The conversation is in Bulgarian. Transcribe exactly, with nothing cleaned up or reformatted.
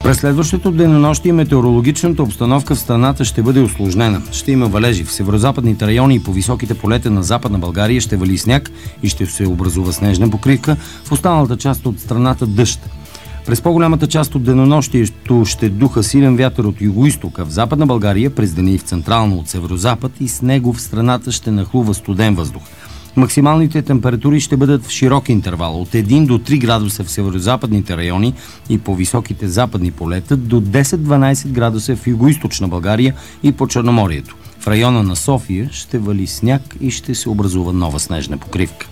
През следващото денонощие метеорологичната обстановка в страната ще бъде усложнена. Ще има валежи. В северозападните райони и по високите полета на Западна България ще вали сняг и ще се образува снежна покривка. В останалата част от страната дъжд. През по-голямата част от денонощието ще духа силен вятър от югоизток, а в Западна България през деня и в централно от северозапад и с него в страната ще нахлува студен въздух. Максималните температури ще бъдат в широк интервал от един до три градуса в северозападните райони и по високите западни полета, до десет-дванайсет градуса в югоизточна България и по Черноморието. В района на София ще вали сняг и ще се образува нова снежна покривка.